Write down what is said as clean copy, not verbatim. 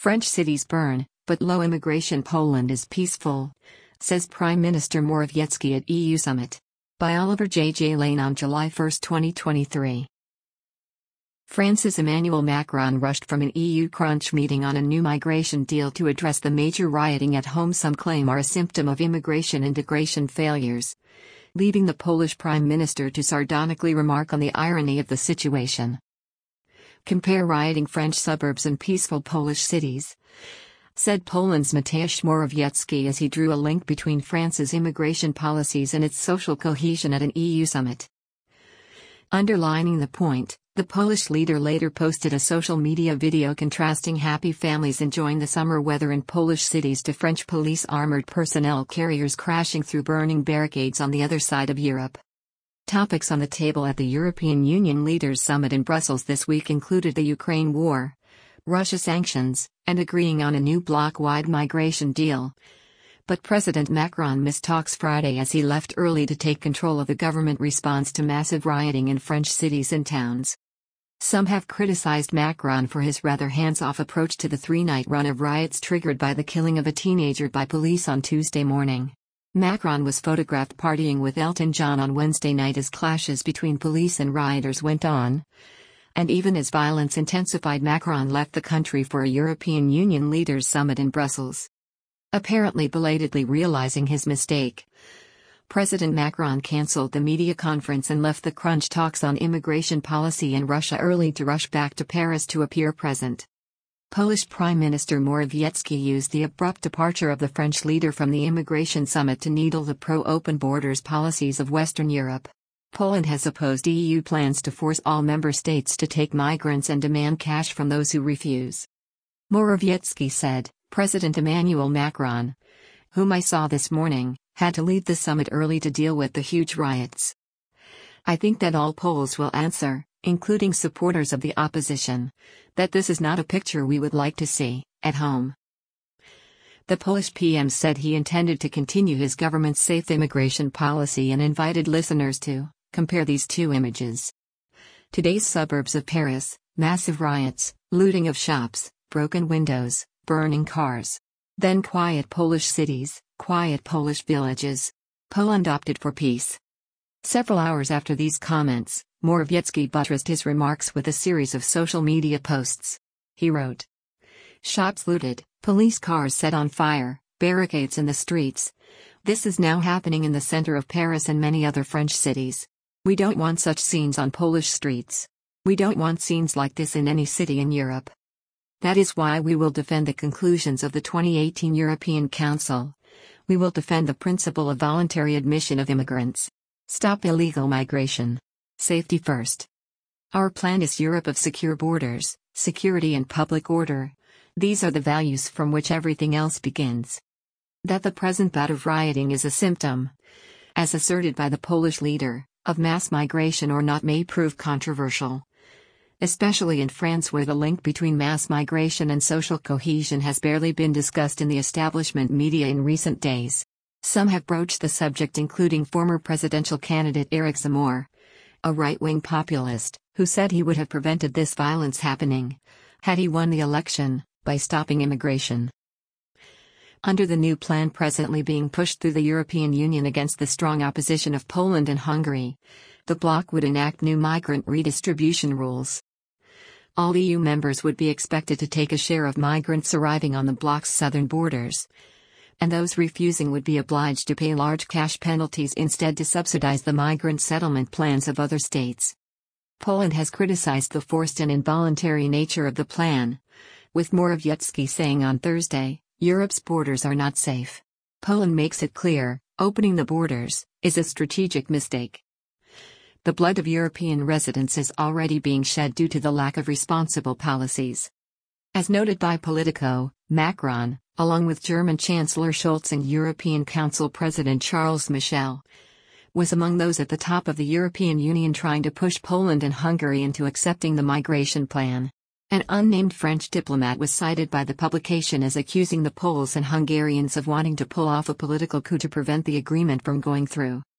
French cities burn, but low immigration. Poland is peaceful, says Prime Minister Morawiecki at EU summit. By Oliver J. Lane on July 1, 2023. France's Emmanuel Macron rushed from an EU crunch meeting on a new migration deal to address the major rioting at home some claim are a symptom of immigration integration failures, leaving the Polish Prime Minister to sardonically remark on the irony of the situation. Compare rioting French suburbs and peaceful Polish cities, said Poland's Mateusz Morawiecki as he drew a link between France's immigration policies and its social cohesion at an EU summit. Underlining the point, the Polish leader later posted a social media video contrasting happy families enjoying the summer weather in Polish cities to French police armored personnel carriers crashing through burning barricades on the other side of Europe. Topics on the table at the European Union Leaders Summit in Brussels this week included the Ukraine war, Russia sanctions, and agreeing on a new bloc-wide migration deal. But President Macron missed talks Friday as he left early to take control of the government response to massive rioting in French cities and towns. Some have criticized Macron for his rather hands-off approach to the three-night run of riots triggered by the killing of a teenager by police on Tuesday morning. Macron was photographed partying with Elton John on Wednesday night as clashes between police and rioters went on. And even as violence intensified, Macron left the country for a European Union Leaders Summit in Brussels. Apparently belatedly realizing his mistake, President Macron cancelled the media conference and left the crunch talks on immigration policy and Russia early to rush back to Paris to appear present. Polish Prime Minister Morawiecki used the abrupt departure of the French leader from the immigration summit to needle the pro-open borders policies of Western Europe. Poland has opposed EU plans to force all member states to take migrants and demand cash from those who refuse. Morawiecki said, President Emmanuel Macron, whom I saw this morning, had to leave the summit early to deal with the huge riots. I think that all Poles will answer, including supporters of the opposition, that this is not a picture we would like to see at home. The Polish PM said he intended to continue his government's safe immigration policy and invited listeners to compare these two images. Today's suburbs of Paris, massive riots, looting of shops, broken windows, burning cars. Then quiet Polish cities, quiet Polish villages. Poland opted for peace. Several hours after these comments, Morawiecki buttressed his remarks with a series of social media posts. He wrote, shops looted, police cars set on fire, barricades in the streets. This is now happening in the center of Paris and many other French cities. We don't want such scenes on Polish streets. We don't want scenes like this in any city in Europe. That is why we will defend the conclusions of the 2018 European Council. We will defend the principle of voluntary admission of immigrants. Stop illegal migration. Safety first. Our plan is Europe of secure borders, security and public order. These are the values from which everything else begins. That the present bout of rioting is a symptom, as asserted by the Polish leader, of mass migration or not may prove controversial. Especially in France, where the link between mass migration and social cohesion has barely been discussed in the establishment media in recent days. Some have broached the subject, including former presidential candidate Eric Zemmour, a right-wing populist, who said he would have prevented this violence happening, had he won the election, by stopping immigration. Under the new plan presently being pushed through the European Union against the strong opposition of Poland and Hungary, the bloc would enact new migrant redistribution rules. All EU members would be expected to take a share of migrants arriving on the bloc's southern borders, and those refusing would be obliged to pay large cash penalties instead to subsidize the migrant settlement plans of other states. Poland has criticized the forced and involuntary nature of the plan, with Morawiecki saying on Thursday, Europe's borders are not safe. Poland makes it clear, opening the borders is a strategic mistake. The blood of European residents is already being shed due to the lack of responsible policies. As noted by Politico, Macron, along with German Chancellor Scholz and European Council President Charles Michel, was among those at the top of the European Union trying to push Poland and Hungary into accepting the migration plan. An unnamed French diplomat was cited by the publication as accusing the Poles and Hungarians of wanting to pull off a political coup to prevent the agreement from going through.